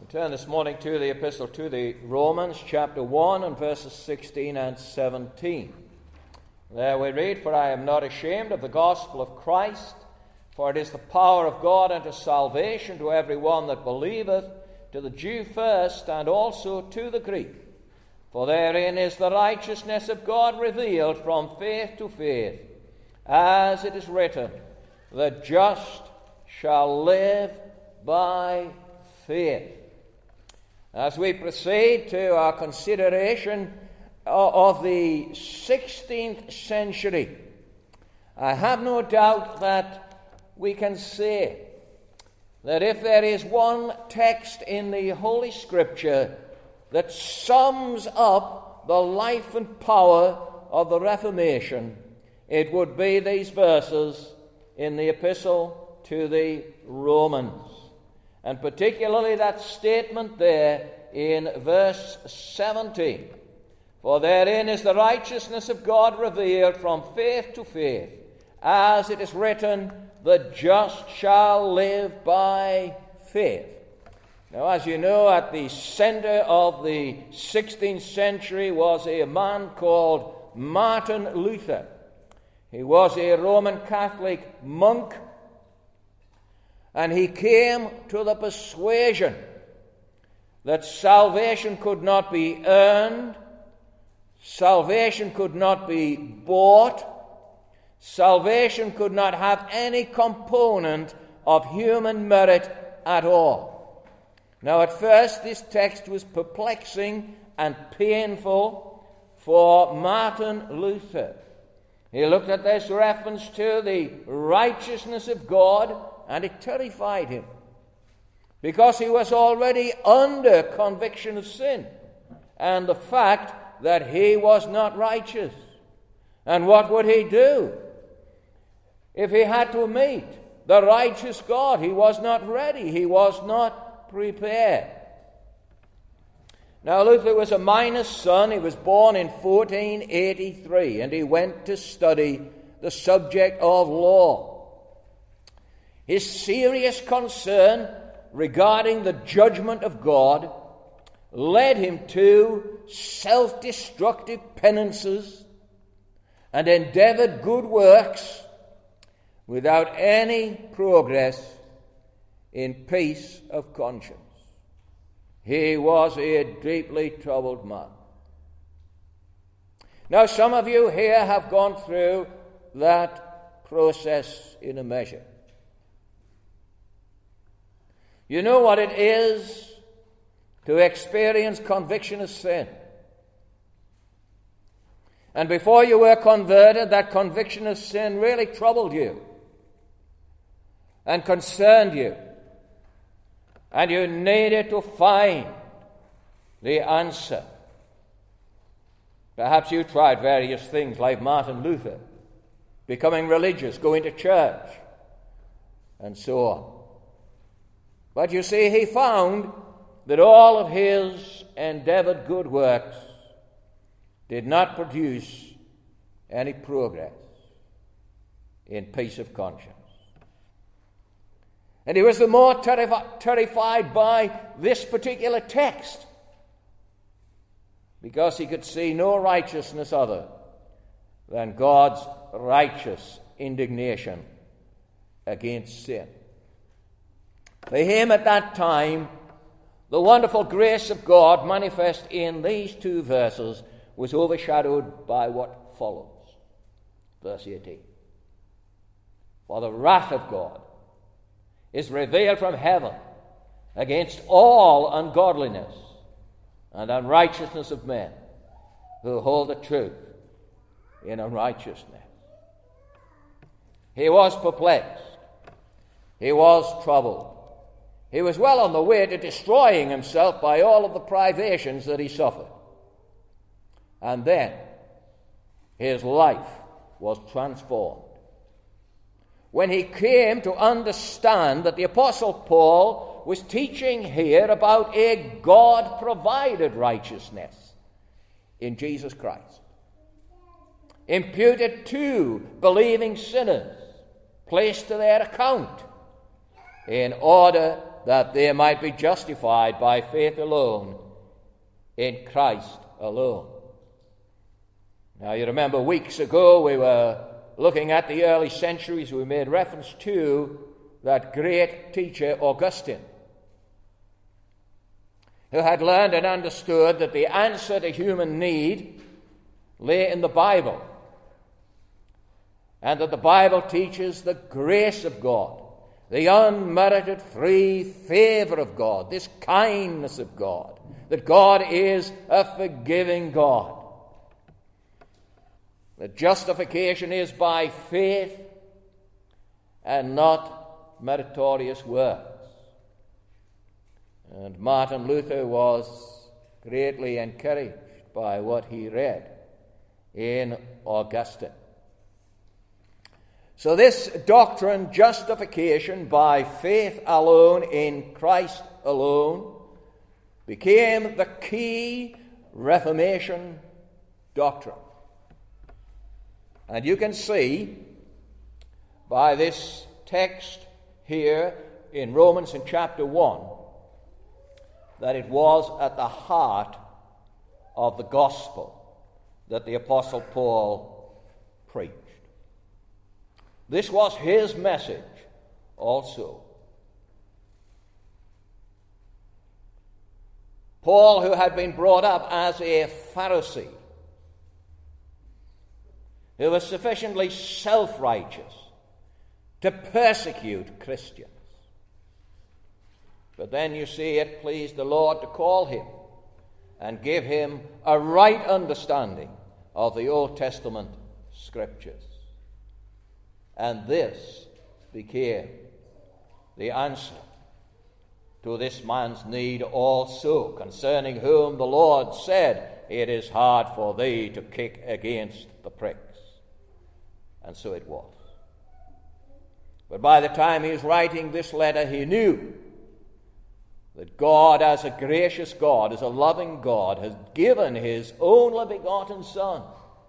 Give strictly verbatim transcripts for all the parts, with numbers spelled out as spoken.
Turn this morning to the epistle to the Romans, chapter one, and verses sixteen and seventeen. There we read, "For I am not ashamed of the gospel of Christ, for it is the power of God unto salvation to every one that believeth, to the Jew first, and also to the Greek. For therein is the righteousness of God revealed from faith to faith, as it is written, the just shall live by faith." As we proceed to our consideration of the sixteenth century, I have no doubt that we can say that if there is one text in the Holy Scripture that sums up the life and power of the Reformation, it would be these verses in the epistle to the Romans. And particularly that statement there in verse seventeen. "For therein is the righteousness of God revealed from faith to faith, as it is written, the just shall live by faith." Now, as you know, at the center of the sixteenth century was a man called Martin Luther. He was a Roman Catholic monk, and he came to the persuasion that salvation could not be earned, salvation could not be bought, salvation could not have any component of human merit at all. Now, at first, this text was perplexing and painful for Martin Luther. He looked at this reference to the righteousness of God, and it terrified him, because he was already under conviction of sin and the fact that he was not righteous. And what would he do if he had to meet the righteous God? He was not ready. He was not prepared. Now, Luther was a miner's son. He was born in fourteen eighty-three, and he went to study the subject of law. His serious concern regarding the judgment of God led him to self-destructive penances and endeavored good works without any progress in peace of conscience. He was a deeply troubled man. Now, some of you here have gone through that process in a measure. You know what it is to experience conviction of sin. And before you were converted, that conviction of sin really troubled you and concerned you. And you needed to find the answer. Perhaps you tried various things like Martin Luther, becoming religious, going to church, and so on. But you see, he found that all of his endeavored good works did not produce any progress in peace of conscience. And he was the more terrifi- terrified by this particular text, because he could see no righteousness other than God's righteous indignation against sin. For him at that time, the wonderful grace of God manifest in these two verses was overshadowed by what follows. Verse eighteen. "For the wrath of God is revealed from heaven against all ungodliness and unrighteousness of men who hold the truth in unrighteousness." He was perplexed. He was troubled. He was well on the way to destroying himself by all of the privations that he suffered. And then his life was transformed when he came to understand that the Apostle Paul was teaching here about a God-provided righteousness in Jesus Christ, imputed to believing sinners, placed to their account, in order that they might be justified by faith alone, in Christ alone. Now, you remember weeks ago we were looking at the early centuries. We made reference to that great teacher, Augustine, who had learned and understood that the answer to human need lay in the Bible, and that the Bible teaches the grace of God, the unmerited free favor of God, this kindness of God, that God is a forgiving God. That justification is by faith and not meritorious works. And Martin Luther was greatly encouraged by what he read in Augustine. So this doctrine, justification by faith alone in Christ alone, became the key Reformation doctrine. And you can see by this text here in Romans in chapter one that it was at the heart of the gospel that the Apostle Paul preached. This was his message also. Paul, who had been brought up as a Pharisee, who was sufficiently self-righteous to persecute Christians. But then you see it pleased the Lord to call him and give him a right understanding of the Old Testament Scriptures. And this became the answer to this man's need also, concerning whom the Lord said, "It is hard for thee to kick against the pricks." And so it was. But by the time he was writing this letter, he knew that God, as a gracious God, as a loving God, has given his only begotten Son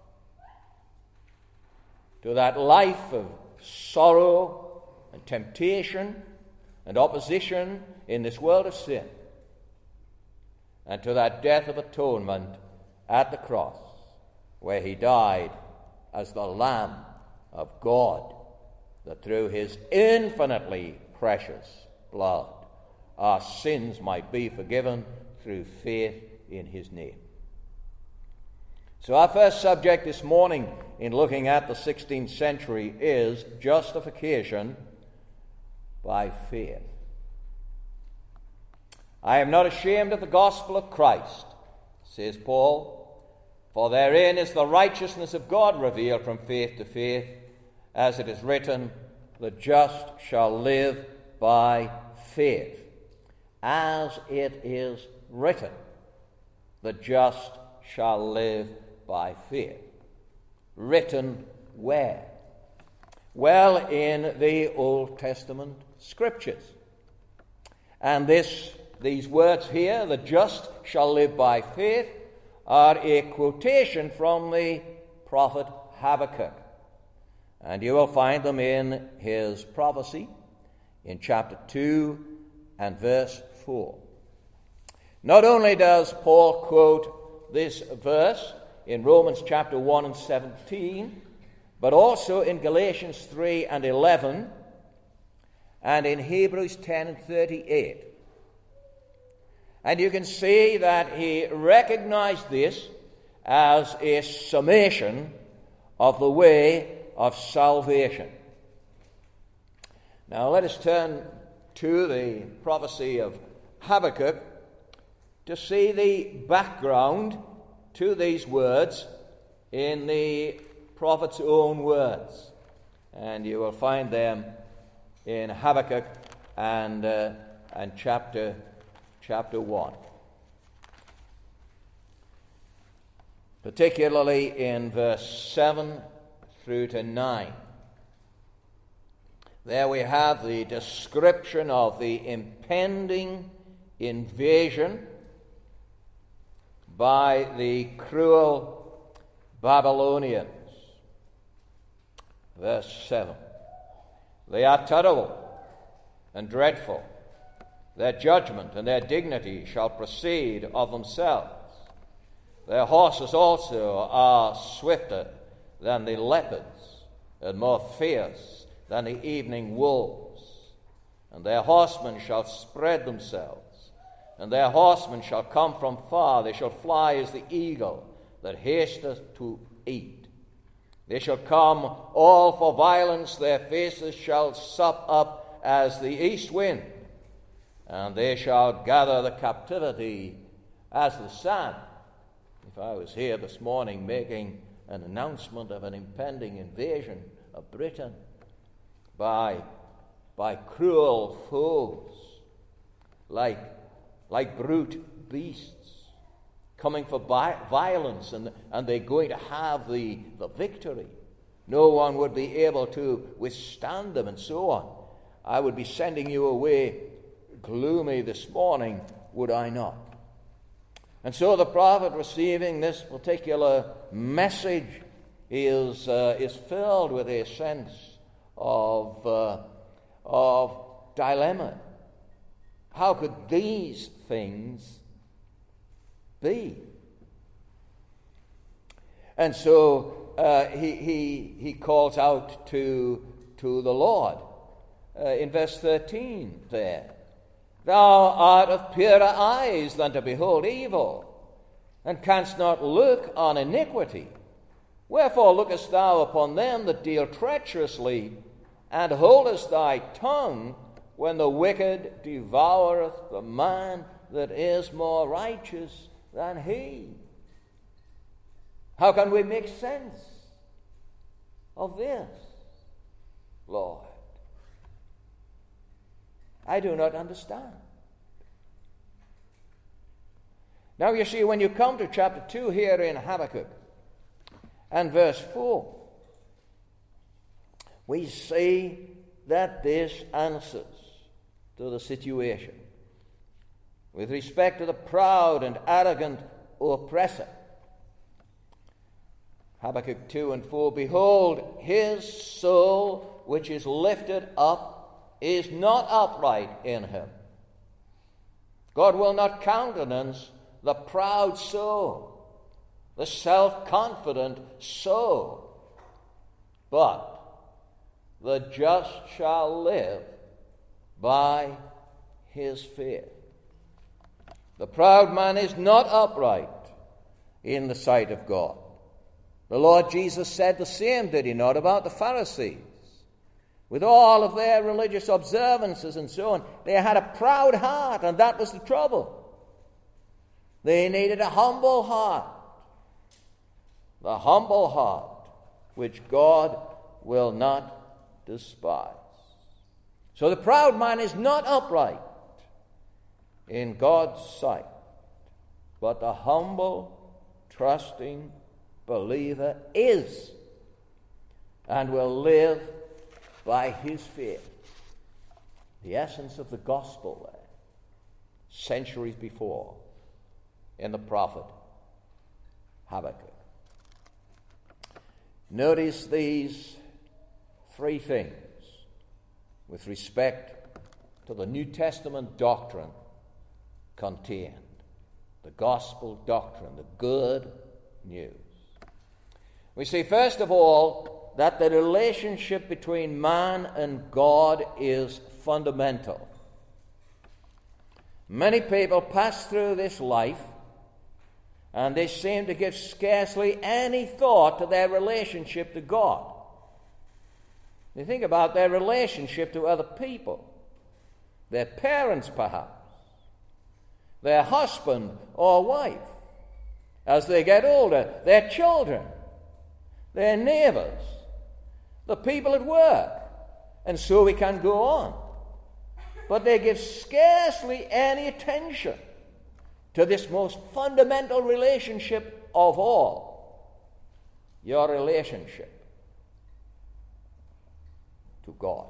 to that life of sorrow and temptation and opposition in this world of sin, and to that death of atonement at the cross, where he died as the Lamb of God, that through his infinitely precious blood our sins might be forgiven through faith in his name. So our first subject this morning in looking at the sixteenth century is justification by faith. "I am not ashamed of the gospel of Christ," says Paul, "for therein is the righteousness of God revealed from faith to faith, as it is written, the just shall live by faith. As it is written, the just shall live by faith." Written where? Well, in the Old Testament Scriptures. And this, these words here, "the just shall live by faith," are a quotation from the prophet Habakkuk. And you will find them in his prophecy in chapter two and verse four. Not only does Paul quote this verse in Romans chapter one and seventeen, but also in Galatians three and eleven, and in Hebrews ten and thirty-eight. And you can see that he recognized this as a summation of the way of salvation. Now let us turn to the prophecy of Habakkuk to see the background to these words in the prophet's own words. And you will find them in Habakkuk and, uh, and chapter, chapter one. Particularly in verse seven through to nine. There we have the description of the impending invasion by the cruel Babylonians. Verse seven. "They are terrible and dreadful. Their judgment and their dignity shall proceed of themselves. Their horses also are swifter than the leopards, and more fierce than the evening wolves. And their horsemen shall spread themselves, and their horsemen shall come from far. They shall fly as the eagle that hasteth to eat. They shall come all for violence, their faces shall sup up as the east wind, and they shall gather the captivity as the sand. If I was here this morning making an announcement of an impending invasion of Britain by, by cruel foes, like, like brute beasts, coming for violence, and, and they're going to have the, the victory. No one would be able to withstand them, and so on. I would be sending you away gloomy this morning, would I not? And so the prophet, receiving this particular message, is, uh, is filled with a sense of, uh, of dilemma. How could these things be? And so uh, he, he, he calls out to, to the Lord uh, in verse thirteen there. Thou art of purer eyes than to behold evil, and canst not look on iniquity. Wherefore lookest thou upon them that deal treacherously, and holdest thy tongue when the wicked devoureth the man that is more righteous than he? How can we make sense of this, Lord? I do not understand. Now you see, when you come to chapter two here in Habakkuk and verse four, we see that this answers to the situation with respect to the proud and arrogant oppressor. Habakkuk two and four, behold, his soul which is lifted up is not upright in him. God will not countenance the proud soul, the self-confident soul, but the just shall live by his faith. The proud man is not upright in the sight of God. The Lord Jesus said the same, did he not, about the Pharisees? With all of their religious observances and so on, they had a proud heart, and that was the trouble. They needed a humble heart. The humble heart, which God will not despise. So the proud man is not upright in God's sight, but the humble, trusting believer is, and will live by his faith. The essence of the gospel there, centuries before, in the prophet Habakkuk. Notice these three things with respect to the New Testament doctrine contained. The gospel doctrine, the good news. We see, first of all, that the relationship between man and God is fundamental. Many people pass through this life and they seem to give scarcely any thought to their relationship to God. They think about their relationship to other people, their parents perhaps, their husband or wife, as they get older, their children, their neighbors, the people at work, and so we can go on. But they give scarcely any attention to this most fundamental relationship of all, your relationship to God.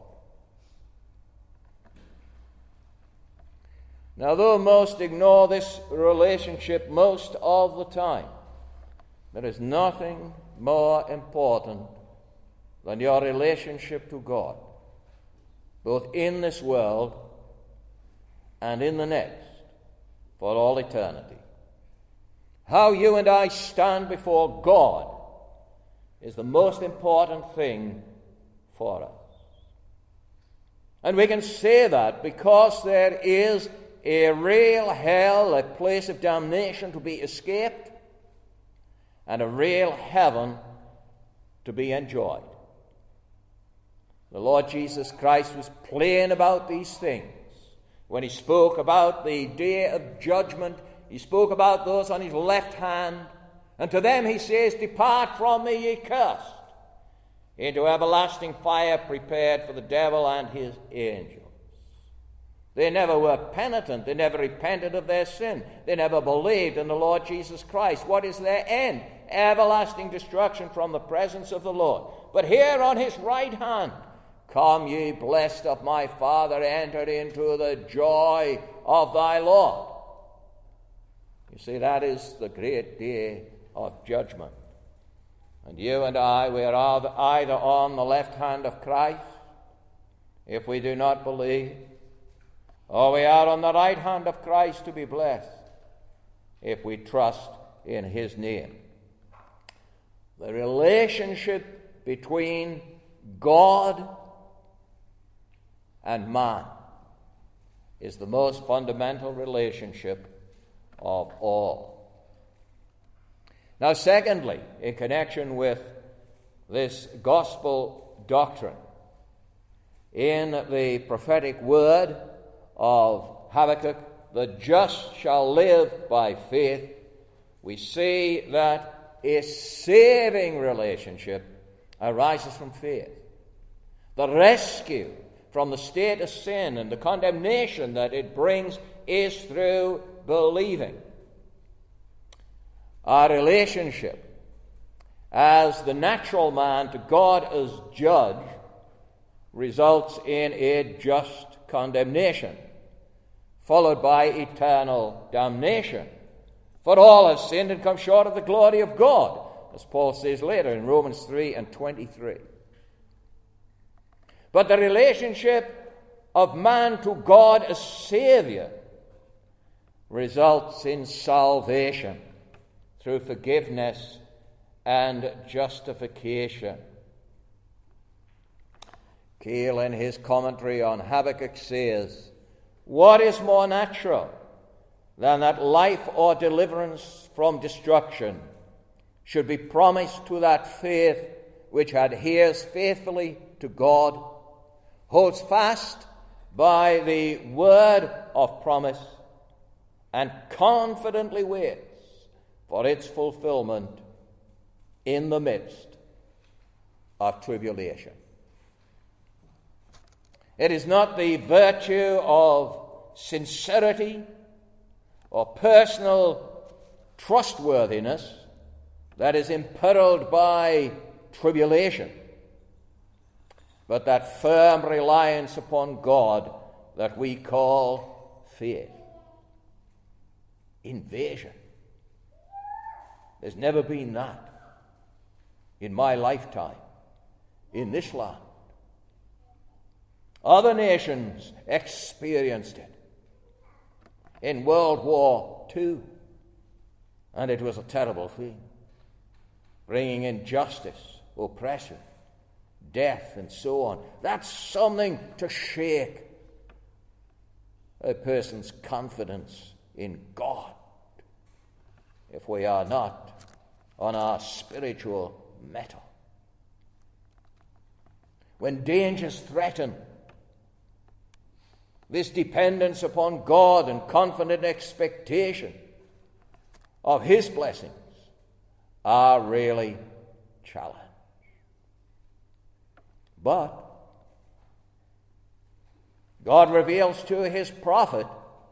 Now, though most ignore this relationship most of the time, there is nothing more important than your relationship to God, both in this world and in the next for all eternity. How you and I stand before God is the most important thing for us. And we can say that because there is a real hell, a place of damnation to be escaped, and a real heaven to be enjoyed. The Lord Jesus Christ was plain about these things. When he spoke about the day of judgment, he spoke about those on his left hand, and to them he says, "Depart from me, ye cursed, into everlasting fire prepared for the devil and his angels." They never were penitent. They never repented of their sin. They never believed in the Lord Jesus Christ. What is their end? Everlasting destruction from the presence of the Lord. But here on his right hand, "Come ye blessed of my Father, enter into the joy of thy Lord." You see, that is the great day of judgment. And you and I, we are either on the left hand of Christ, if we do not believe, or we are on the right hand of Christ to be blessed, if we trust in his name. The relationship between God and man is the most fundamental relationship of all. Now, secondly, in connection with this gospel doctrine, in the prophetic word of Habakkuk, "The just shall live by faith," we see that a saving relationship arises from faith. The rescue from the state of sin and the condemnation that it brings is through believing. Our relationship as the natural man to God as judge results in a just condemnation, followed by eternal damnation. For all have sinned and come short of the glory of God, as Paul says later in Romans three and twenty-three. But the relationship of man to God as Savior results in salvation through forgiveness and justification. Keele, in his commentary on Habakkuk, says, "What is more natural than that life or deliverance from destruction should be promised to that faith which adheres faithfully to God, holds fast by the word of promise, and confidently waits for its fulfillment in the midst of tribulation." It is not the virtue of sincerity or personal trustworthiness that is imperiled by tribulation, but that firm reliance upon God that we call faith. Invasion. There's never been that in my lifetime in this land. Other nations experienced it in World War Two, and it was a terrible thing, bringing injustice, oppression, death, and so on. That's something to shake a person's confidence in God if we are not on our spiritual mettle. When dangers threaten, this dependence upon God and confident expectation of his blessings are really challenged. But God reveals to his prophet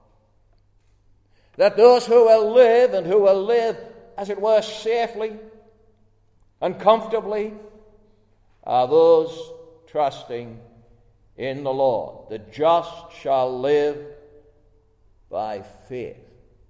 that those who will live and who will live, as it were, safely and comfortably are those trusting in the Lord. The just shall live by faith.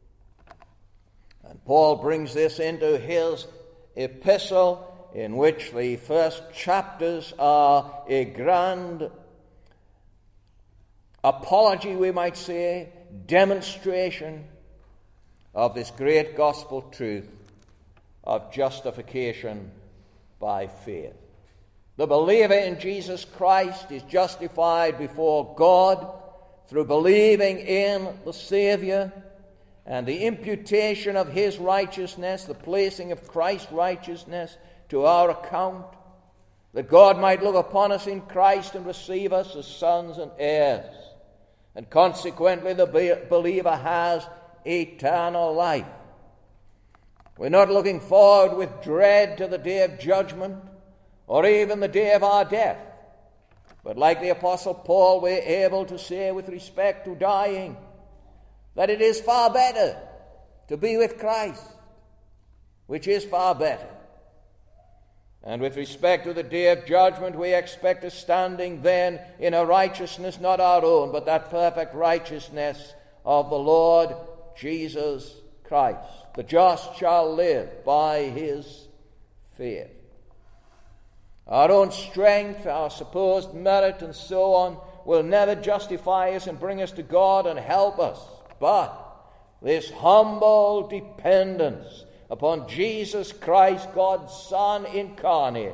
And Paul brings this into his epistle, in which the first chapters are a grand apology, we might say, demonstration of this great gospel truth of justification by faith. The believer in Jesus Christ is justified before God through believing in the Savior and the imputation of his righteousness, the placing of Christ's righteousness to our account, that God might look upon us in Christ and receive us as sons and heirs. And consequently, the be- believer has eternal life. We're not looking forward with dread to the day of judgment or even the day of our death. But like the Apostle Paul, we're able to say with respect to dying that it is far better to be with Christ, which is far better. And with respect to the day of judgment, we expect a standing then in a righteousness not our own, but that perfect righteousness of the Lord Jesus Christ. The just shall live by his faith. Our own strength, our supposed merit, and so on, will never justify us and bring us to God and help us. But this humble dependence upon Jesus Christ, God's Son incarnate,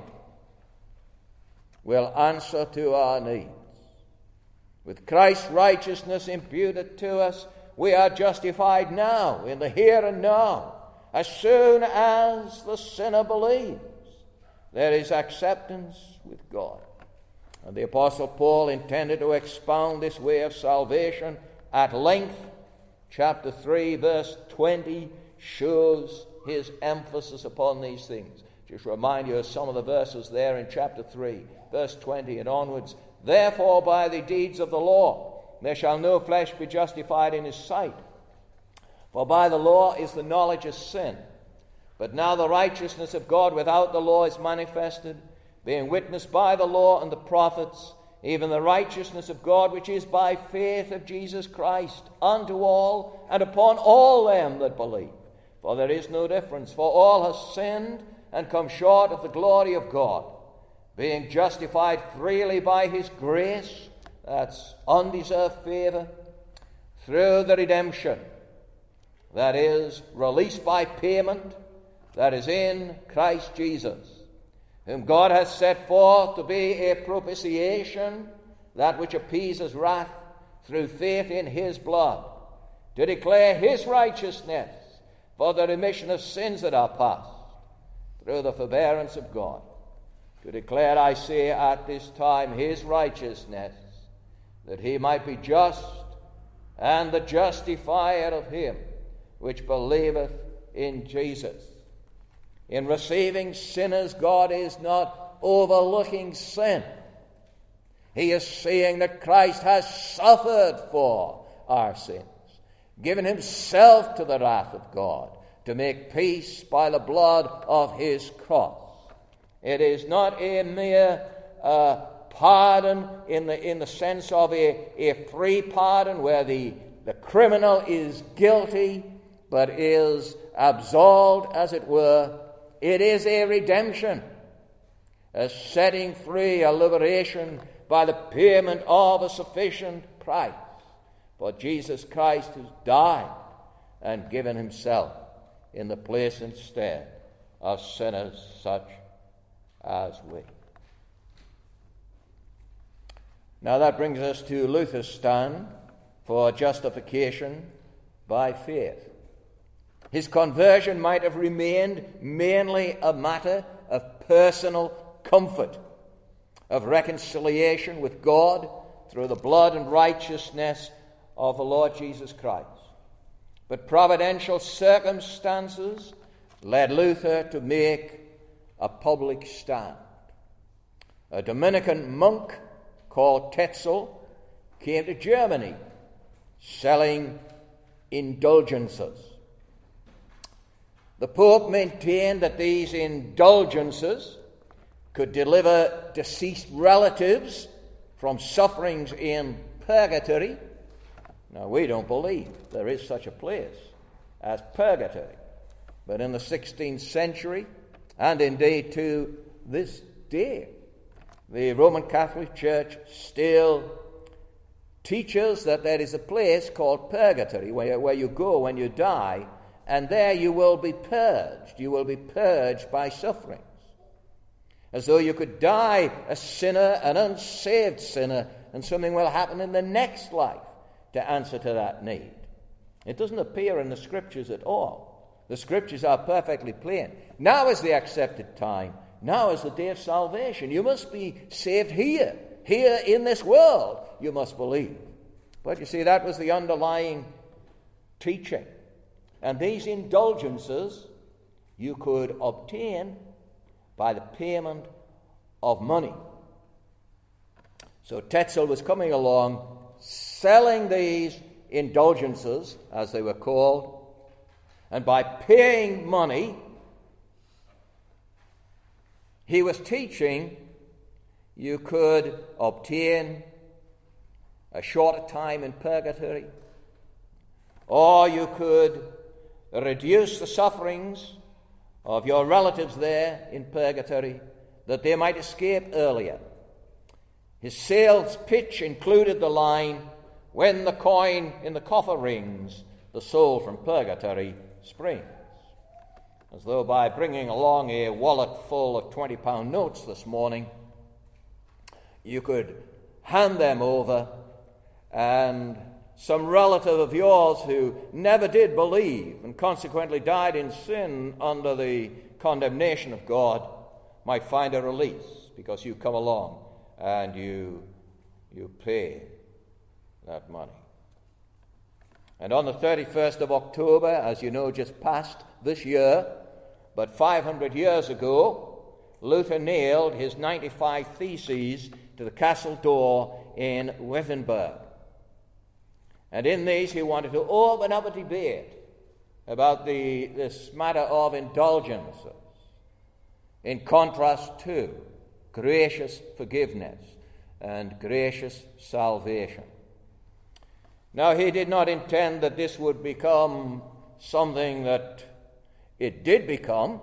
will answer to our needs. With Christ's righteousness imputed to us, we are justified now, in the here and now. As soon as the sinner believes, there is acceptance with God. And the Apostle Paul intended to expound this way of salvation at length. Chapter three, verse twenty, shows his emphasis upon these things. Just remind you of some of the verses there in chapter three, verse twenty and onwards. Therefore, by the deeds of the law, there shall no flesh be justified in his sight. For by the law is the knowledge of sin. But now the righteousness of God without the law is manifested, being witnessed by the law and the prophets, even the righteousness of God which is by faith of Jesus Christ, unto all and upon all them that believe. For there is no difference, for all have sinned and come short of the glory of God, being justified freely by his grace, that's undeserved favor, through the redemption, that is, released by payment, that is in Christ Jesus, whom God has set forth to be a propitiation, that which appeases wrath, through faith in his blood, to declare his righteousness for the remission of sins that are past, through the forbearance of God, to declare, I say, at this time his righteousness, that he might be just and the justifier of him which believeth in Jesus. In receiving sinners, God is not overlooking sin. He is saying that Christ has suffered for our sins, given himself to the wrath of God, to make peace by the blood of his cross. It is not a mere uh, pardon in the, in the sense of a, a free pardon where the, the criminal is guilty but is absolved, as it were. It is a redemption, a setting free, a liberation by the payment of a sufficient price. For Jesus Christ has died and given himself in the place and stead of sinners such as we. Now that brings us to Luther's stand for justification by faith. His conversion might have remained mainly a matter of personal comfort, of reconciliation with God through the blood and righteousness of the Lord Jesus Christ. But providential circumstances led Luther to make a public stand. A Dominican monk called Tetzel came to Germany selling indulgences. The Pope maintained that these indulgences could deliver deceased relatives from sufferings in purgatory. Now, we don't believe there is such a place as purgatory. But in the sixteenth century, and indeed to this day, the Roman Catholic Church still teaches that there is a place called purgatory where, where you go when you die, and there you will be purged. You will be purged by sufferings. As though you could die a sinner, an unsaved sinner, and something will happen in the next life to answer to that need. It doesn't appear in the Scriptures at all. The Scriptures are perfectly plain. Now is the accepted time. Now is the day of salvation. You must be saved here. Here in this world, you must believe. But you see, that was the underlying teaching. And these indulgences you could obtain by the payment of money. So Tetzel was coming along, selling these indulgences, as they were called, and by paying money, he was teaching you could obtain a shorter time in purgatory, or you could reduce the sufferings of your relatives there in purgatory, that they might escape earlier. His sales pitch included the line, "When the coin in the coffer rings, the soul from purgatory springs." As though by bringing along a wallet full of twenty-pound notes this morning, you could hand them over, and some relative of yours who never did believe and consequently died in sin under the condemnation of God might find a release because you come along and you, you pay that money. And on the thirty-first of October, as you know, just passed this year, but five hundred years ago, Luther nailed his ninety-five Theses to the castle door in Wittenberg. And in these he wanted to open up a debate about the, this matter of indulgences in contrast to gracious forgiveness and gracious salvation. Now, he did not intend that this would become something that it did become.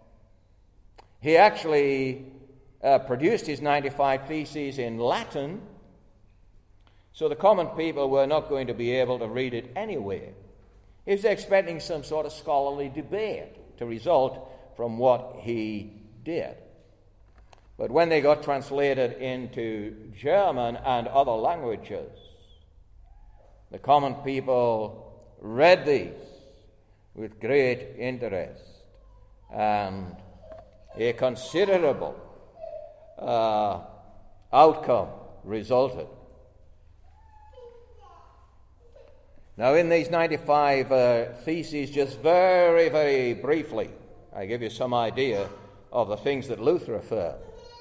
He actually uh, produced his ninety-five Theses in Latin, so the common people were not going to be able to read it anyway. He was expecting some sort of scholarly debate to result from what he did. But when they got translated into German and other languages, the common people read these with great interest, and a considerable uh, outcome resulted. Now, in these ninety-five uh, Theses, just very, very briefly, I give you some idea of the things that Luther affirmed.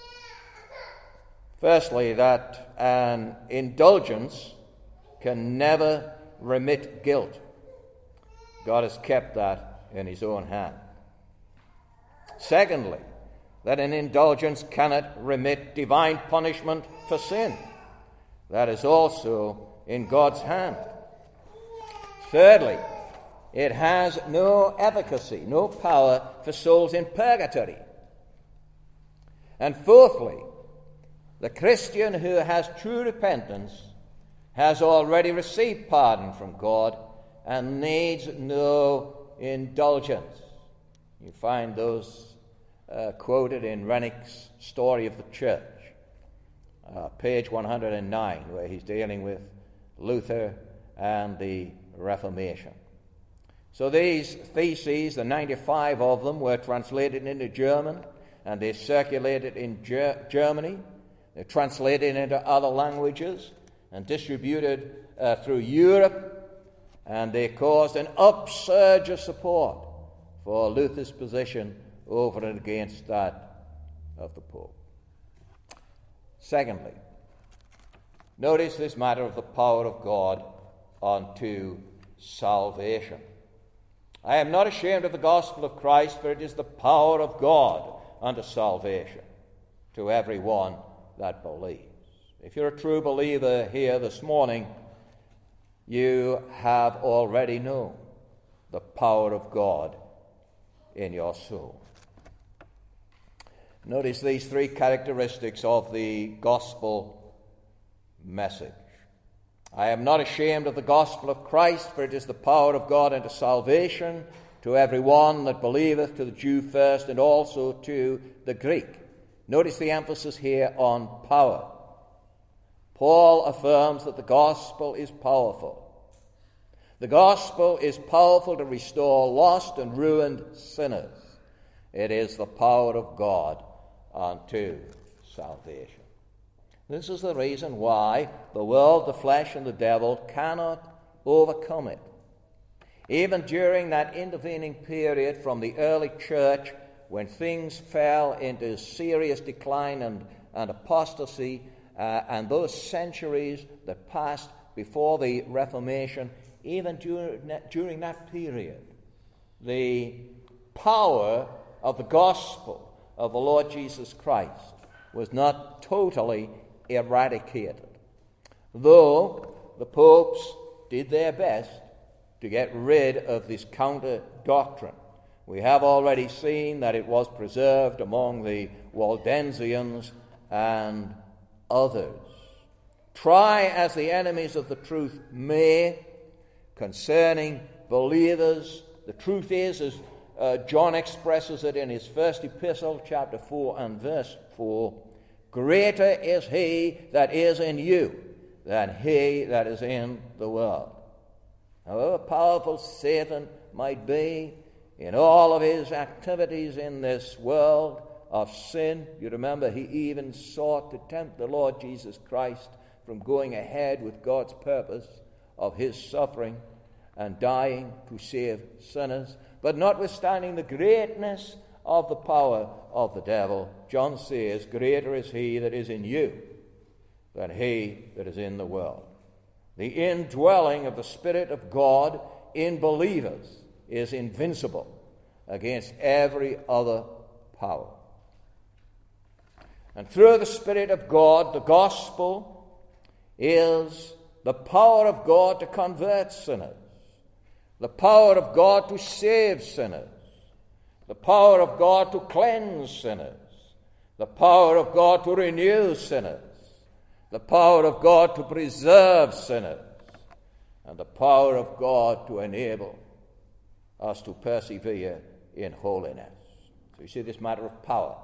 Firstly, that an indulgence can never remit guilt. God has kept that in his own hand. Secondly, that an indulgence cannot remit divine punishment for sin. That is also in God's hand. Thirdly, it has no efficacy, no power for souls in purgatory. And fourthly, the Christian who has true repentance has already received pardon from God and needs no indulgence. You find those uh, quoted in Rennick's Story of the Church, uh, page one hundred nine, where he's dealing with Luther and the Reformation. So these theses, the ninety-five of them, were translated into German, and they circulated in Ger- Germany. They're translated into other languages and distributed uh, through Europe, and they caused an upsurge of support for Luther's position over and against that of the Pope. Secondly, notice this matter of the power of God unto salvation. I am not ashamed of the gospel of Christ, for it is the power of God unto salvation to every one that believes. If you're a true believer here this morning, you have already known the power of God in your soul. Notice these three characteristics of the gospel message. I am not ashamed of the gospel of Christ, for it is the power of God unto salvation to every one that believeth, to the Jew first, and also to the Greek. Notice the emphasis here on power. Paul affirms that the gospel is powerful. The gospel is powerful to restore lost and ruined sinners. It is the power of God unto salvation. This is the reason why the world, the flesh, and the devil cannot overcome it. Even during that intervening period from the early church, when things fell into serious decline and, and apostasy, uh, and those centuries that passed before the Reformation, even during that, during that period, the power of the gospel of the Lord Jesus Christ was not totally eradicated, though the popes did their best to get rid of this counter doctrine. We have already seen that it was preserved among the Waldensians and others. Try as the enemies of the truth may concerning believers, the truth is, as uh, John expresses it in his first epistle, chapter four and verse four, greater is he that is in you than he that is in the world. However powerful Satan might be in all of his activities in this world of sin, you remember he even sought to tempt the Lord Jesus Christ from going ahead with God's purpose of his suffering and dying to save sinners. But notwithstanding the greatness of the power of the devil, John says, greater is he that is in you than he that is in the world. The indwelling of the Spirit of God in believers is invincible against every other power. And through the Spirit of God, the gospel is the power of God to convert sinners, the power of God to save sinners, the power of God to cleanse sinners, the power of God to renew sinners, the power of God to preserve sinners, and the power of God to enable us to persevere in holiness. So you see this matter of power.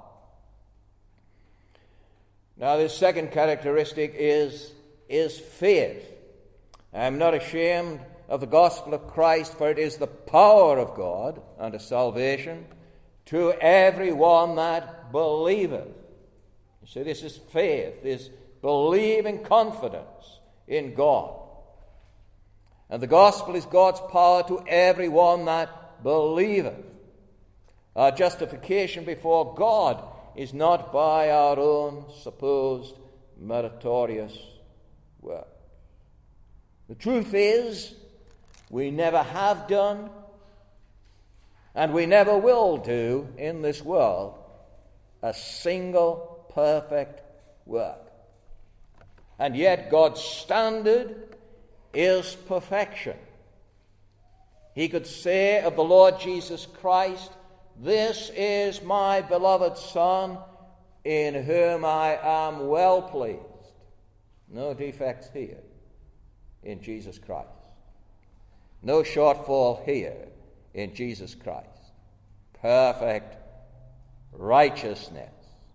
Now, this second characteristic is, is faith. I am not ashamed of the gospel of Christ, for it is the power of God unto salvation to every one that believeth. You see, this is faith, this believing confidence in God. And the gospel is God's power to every one that believeth. Our justification before God is not by our own supposed meritorious work. The truth is, we never have done, and we never will do in this world, a single perfect work. And yet God's standard is perfection. He could say of the Lord Jesus Christ, this is my beloved Son, in whom I am well pleased. No defects here in Jesus Christ. No shortfall here in Jesus Christ. Perfect righteousness.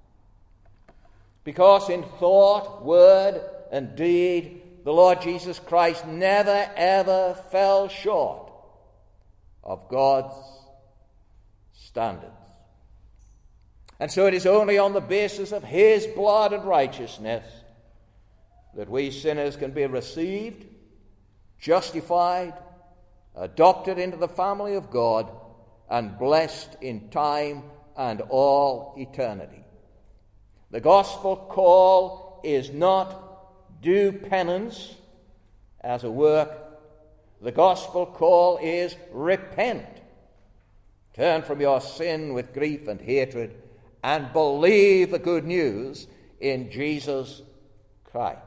Because in thought, word, and deed, the Lord Jesus Christ never ever fell short of God's standards. And so it is only on the basis of his blood and righteousness that we sinners can be received, justified, adopted into the family of God, and blessed in time and all eternity. The gospel call is not do penance as a work. The gospel call is repent. Turn from your sin with grief and hatred and believe the good news in Jesus Christ.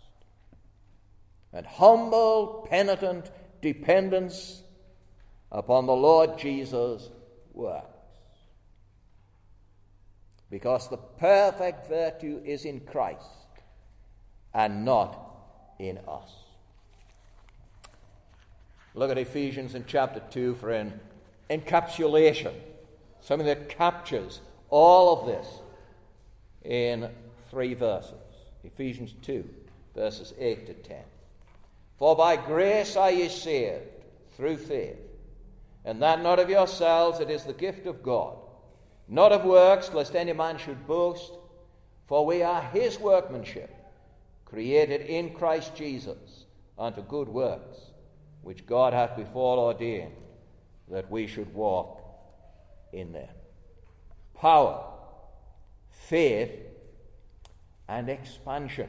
And humble, penitent dependence upon the Lord Jesus works. Because the perfect virtue is in Christ and not in us. Look at Ephesians in chapter two for an encapsulation, something that captures all of this in three verses. Ephesians two, verses eight to ten. For by grace are ye saved, through faith, and that not of yourselves, it is the gift of God, not of works, lest any man should boast. For we are his workmanship, created in Christ Jesus unto good works, which God hath before ordained that we should walk in them. Power, faith, and expansion.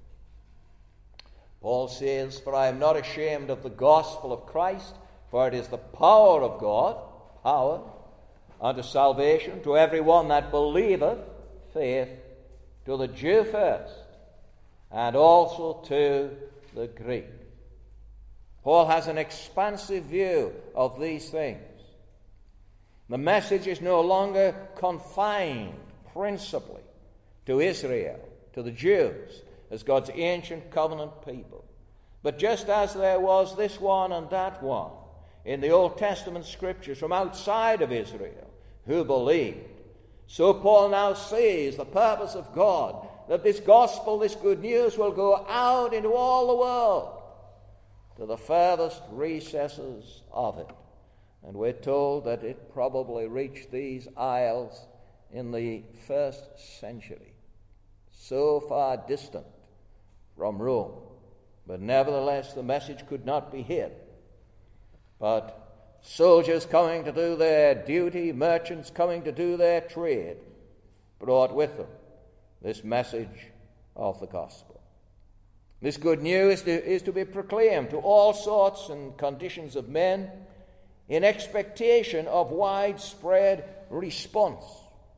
Paul says, for I am not ashamed of the gospel of Christ, for it is the power of God, power, unto salvation, to every one that believeth, faith, to the Jew first, and also to the Greek. Paul has an expansive view of these things. The message is no longer confined principally to Israel, to the Jews, as God's ancient covenant people. But just as there was this one and that one in the Old Testament scriptures from outside of Israel who believed, so Paul now sees the purpose of God, that this gospel, this good news, will go out into all the world, to the furthest recesses of it. And we're told that it probably reached these isles in the first century, so far distant from Rome. But nevertheless, the message could not be hid. But soldiers coming to do their duty, merchants coming to do their trade, brought with them this message of the gospel. This good news is to, is to be proclaimed to all sorts and conditions of men in expectation of widespread response.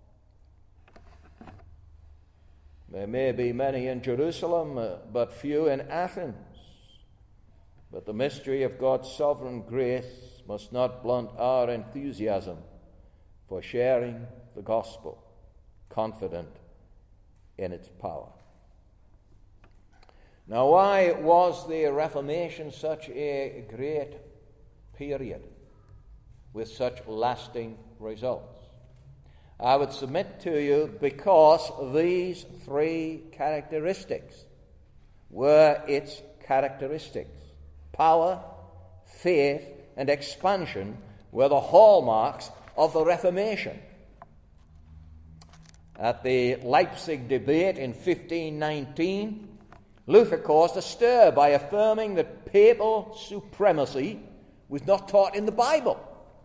There may be many in Jerusalem, uh, but few in Athens. But the mystery of God's sovereign grace must not blunt our enthusiasm for sharing the gospel, confident in its power. Now, why was the Reformation such a great period with such lasting results? I would submit to you because these three characteristics were its characteristics. Power, faith, and expansion were the hallmarks of the Reformation. At the Leipzig debate in fifteen nineteen, Luther caused a stir by affirming that papal supremacy was not taught in the Bible.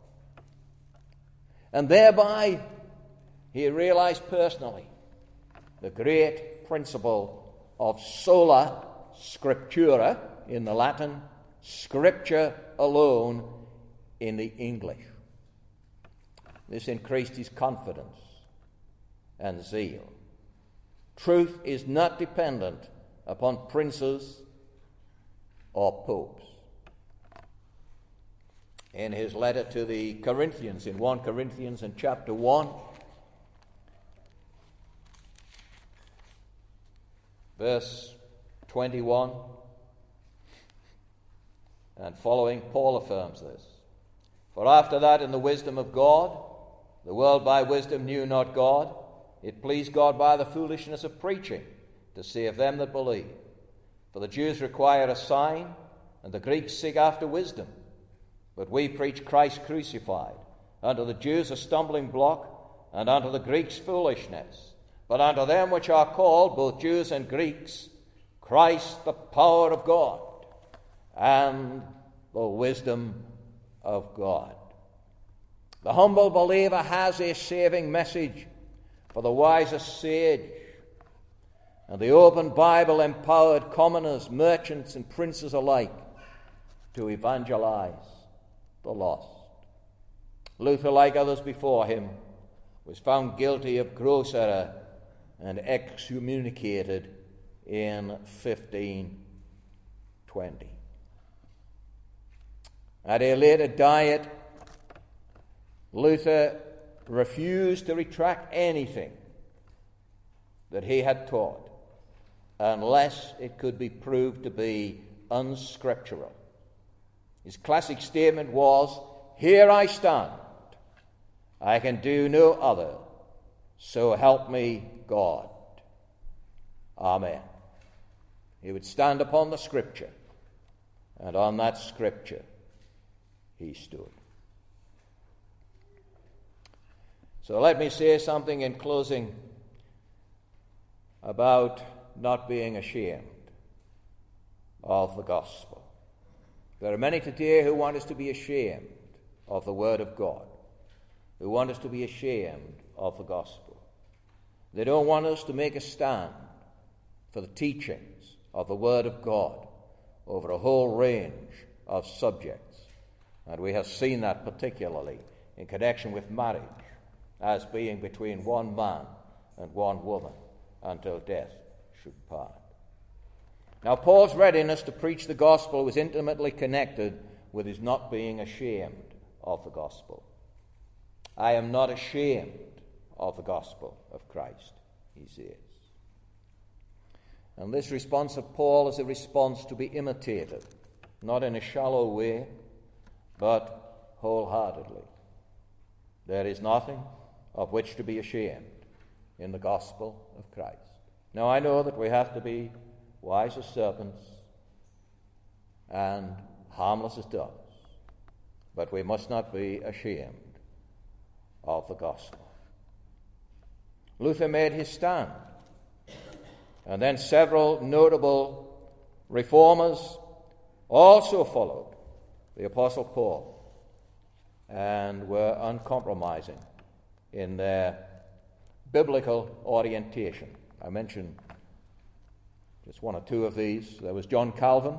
And thereby he realized personally the great principle of sola scriptura in the Latin, Scripture alone in the English. This increased his confidence and zeal. Truth is not dependent upon princes or popes. In his letter to the Corinthians, in First Corinthians in chapter one, verse twenty-one and following, Paul affirms this. For after that, in the wisdom of God, the world by wisdom knew not God. It pleased God by the foolishness of preaching to save them that believe. For the Jews require a sign, and the Greeks seek after wisdom. But we preach Christ crucified, unto the Jews a stumbling block, and unto the Greeks foolishness. But unto them which are called, both Jews and Greeks, Christ the power of God, and the wisdom of God. The humble believer has a saving message for the wisest sage, and the open Bible empowered commoners, merchants, and princes alike to evangelize the lost. Luther, like others before him, was found guilty of gross error and excommunicated in fifteen twenty. At a later diet, Luther refused to retract anything that he had taught unless it could be proved to be unscriptural. His classic statement was, "Here I stand. I can do no other. So help me God. Amen." He would stand upon the Scripture, and on that Scripture he stood. So let me say something in closing about not being ashamed of the gospel. There are many today who want us to be ashamed of the Word of God, who want us to be ashamed of the gospel. They don't want us to make a stand for the teachings of the Word of God over a whole range of subjects. And we have seen that particularly in connection with marriage as being between one man and one woman until death should part. Now, Paul's readiness to preach the gospel was intimately connected with his not being ashamed of the gospel. "I am not ashamed of the gospel of Christ," he says. And this response of Paul is a response to be imitated, not in a shallow way, but wholeheartedly. There is nothing of which to be ashamed in the gospel of Christ. Now, I know that we have to be wise as serpents and harmless as doves, but we must not be ashamed of the gospel. Luther made his stand, and then several notable reformers also followed the Apostle Paul and were uncompromising in their biblical orientation. I mentioned just one or two of these. There was John Calvin,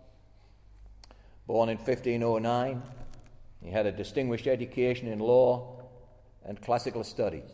born in fifteen oh nine. He had a distinguished education in law and classical studies.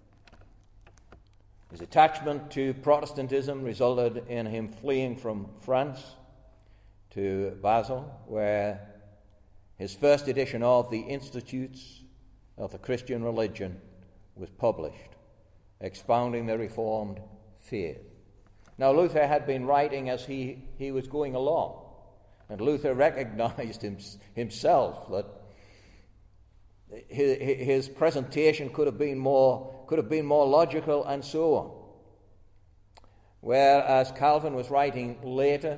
His attachment to Protestantism resulted in him fleeing from France to Basel, where his first edition of the Institutes of the Christian Religion was published, expounding the Reformed faith. Now, Luther had been writing as he, he was going along, and Luther recognized him, himself that his, his presentation could have been more could have been more logical and so on. Whereas Calvin was writing later,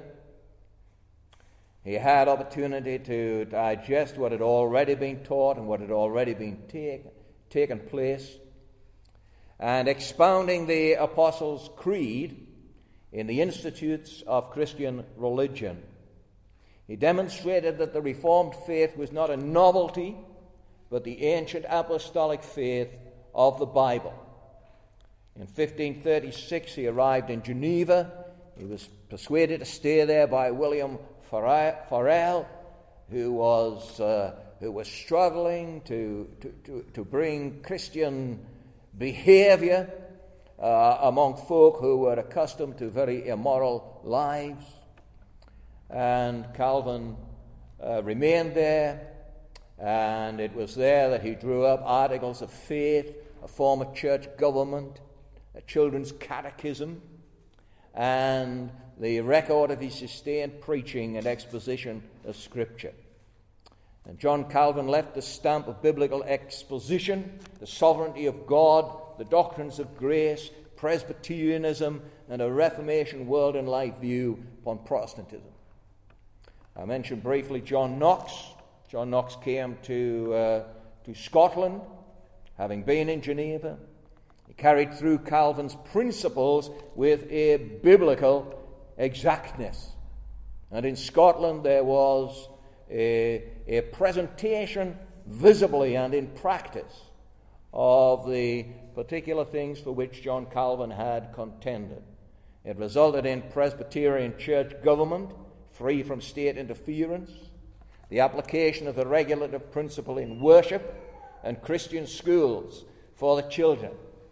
he had opportunity to digest what had already been taught and what had already been take, taken place, and expounding the Apostles' Creed in the Institutes of Christian Religion, he demonstrated that the Reformed faith was not a novelty, but the ancient apostolic faith of the Bible. In fifteen thirty-six, he arrived in Geneva. He was persuaded to stay there by William Farel, who was uh, who was struggling to, to, to, to bring Christian behavior uh, among folk who were accustomed to very immoral lives. And Calvin uh, remained there, and it was there that he drew up articles of faith, a form of church government, a children's catechism, and the record of his sustained preaching and exposition of Scripture. And John Calvin left the stamp of biblical exposition, the sovereignty of God, the doctrines of grace, Presbyterianism, and a Reformation world and life view upon Protestantism. I mentioned briefly John Knox. John Knox came to, uh, to Scotland, having been in Geneva. He carried through Calvin's principles with a biblical exactness. And in Scotland there was a, a presentation visibly and in practice of the particular things for which John Calvin had contended. It resulted in Presbyterian church government, free from state interference, the application of the regulative principle in worship, and Christian schools for the children.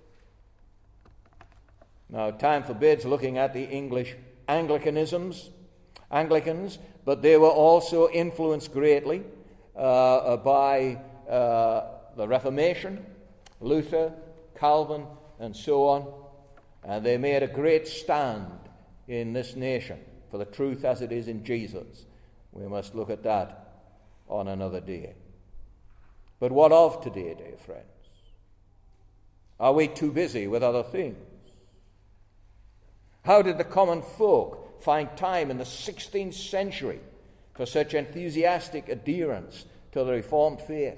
Now, time forbids looking at the English Anglicanisms, Anglicans, but they were also influenced greatly uh, by uh, the Reformation, Luther, Calvin, and so on, and they made a great stand in this nation for the truth as it is in Jesus. We must look at that on another day. But what of today, dear friends? Are we too busy with other things? How did the common folk find time in the sixteenth century for such enthusiastic adherence to the Reformed faith?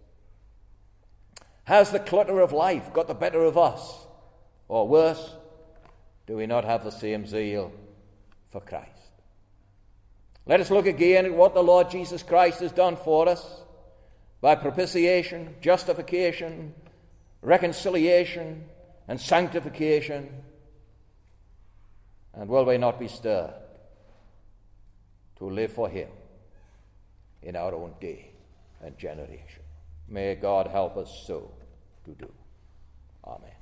Has the clutter of life got the better of us? Or worse, do we not have the same zeal for Christ? Let us look again at what the Lord Jesus Christ has done for us by propitiation, justification, reconciliation, and sanctification. And will we not be stirred to live for him in our own day and generation? May God help us so to do. Amen.